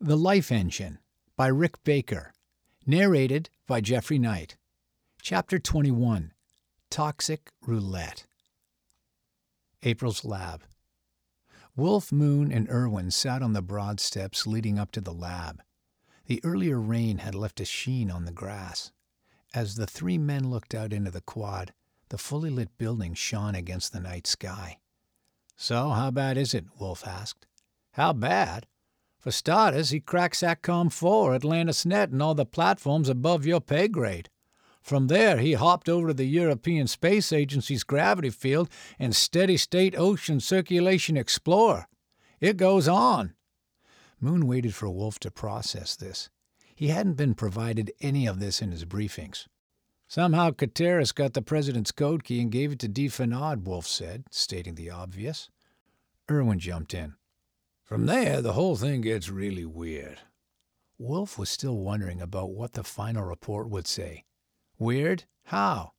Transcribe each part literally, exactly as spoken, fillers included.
The Life Engine by Rick Baker. Narrated by Jeffrey Knight. Chapter twenty-one. Toxic Roulette. April's lab. Wolf, Moon, and Irwin sat on the broad steps leading up to the lab. The earlier rain had left a sheen on the grass. As the three men looked out into the quad, the fully lit building shone against the night sky. "So, how bad is it?" Wolf asked. "How bad? For starters, he cracked SATCOM four, Atlantis Net, and all the platforms above your pay grade. From there, he hopped over to the European Space Agency's gravity field and steady-state ocean circulation explorer. It goes on." Moon waited for Wolf to process this. He hadn't been provided any of this in his briefings. "Somehow Kateris got the president's code key and gave it to D. Fanad," Wolf said, stating the obvious. Irwin jumped in. "From there, the whole thing gets really weird." Wolf was still wondering about what the final report would say. Weird? How?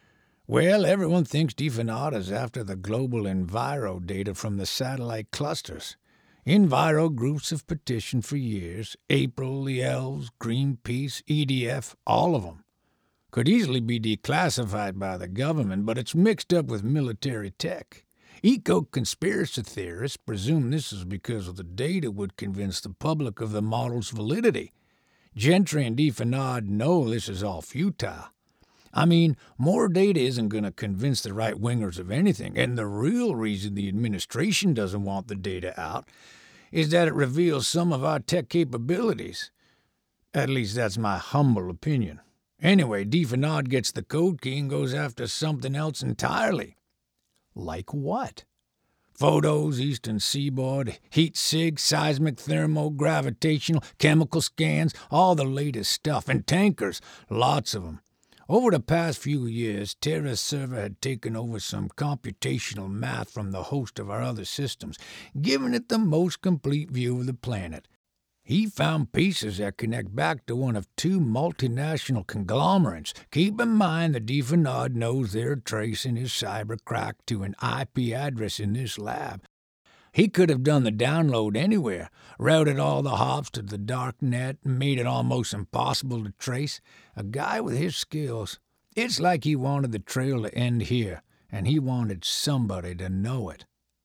"Well, everyone thinks D. Fanad is after the global Enviro data from the satellite clusters. Enviro groups have petitioned for years. April, the Elves, Greenpeace, E D F, all of them. Could easily be declassified by the government, but it's mixed up with military tech. Eco-conspiracy theorists presume this is because of the data would convince the public of the model's validity. Gentry and D. Fanad know this is all futile. I mean, more data isn't going to convince the right-wingers of anything, and the real reason the administration doesn't want the data out is that it reveals some of our tech capabilities. At least that's my humble opinion. Anyway, D. Fanad gets the code key and goes after something else entirely." "Like what?" "Photos, eastern seaboard, heat sig, seismic, thermo, gravitational, chemical scans, all the latest stuff, and tankers, lots of them. Over the past few years, Terra's server had taken over some computational math from the host of our other systems, giving it the most complete view of the planet. He found pieces that connect back to one of two multinational conglomerates. Keep in mind that D. Fanad knows they're tracing his cybercrack to an I P address in this lab. He could have done the download anywhere, routed all the hops to the dark net, and made it almost impossible to trace. A guy with his skills. It's like he wanted the trail to end here, and he wanted somebody to know it."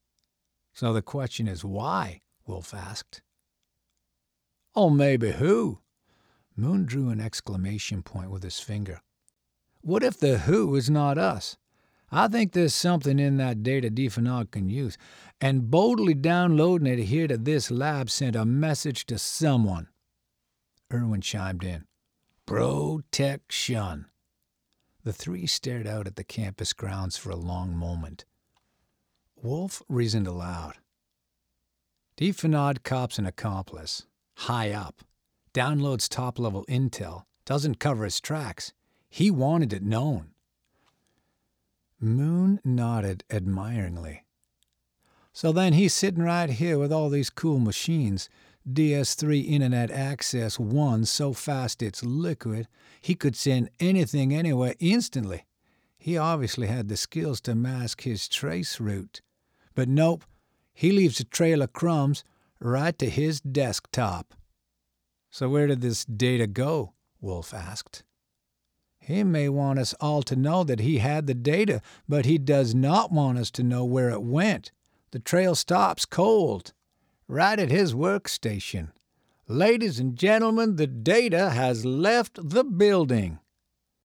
"So the question is why?" Wolf asked. "Oh, maybe who?" Moon drew an exclamation point with his finger. "What if the who is not us? I think there's something in that data D. Fanad can use, and boldly downloading it here to this lab sent a message to someone." Irwin chimed in. "Protection." The three stared out at the campus grounds for a long moment. Wolf reasoned aloud. "D. Fanad cops an accomplice. High up. Downloads top-level intel. Doesn't cover his tracks. He wanted it known." Moon nodded admiringly. "So then he's sitting right here with all these cool machines. D S three Internet Access one so fast it's liquid. He could send anything anywhere instantly. He obviously had the skills to mask his trace route. But nope, he leaves a trail of crumbs right to his desktop." "So where did this data go?" Wolf asked. "He may want us all to know that he had the data, but he does not want us to know where it went. The trail stops cold, right at his workstation. Ladies and gentlemen, the data has left the building."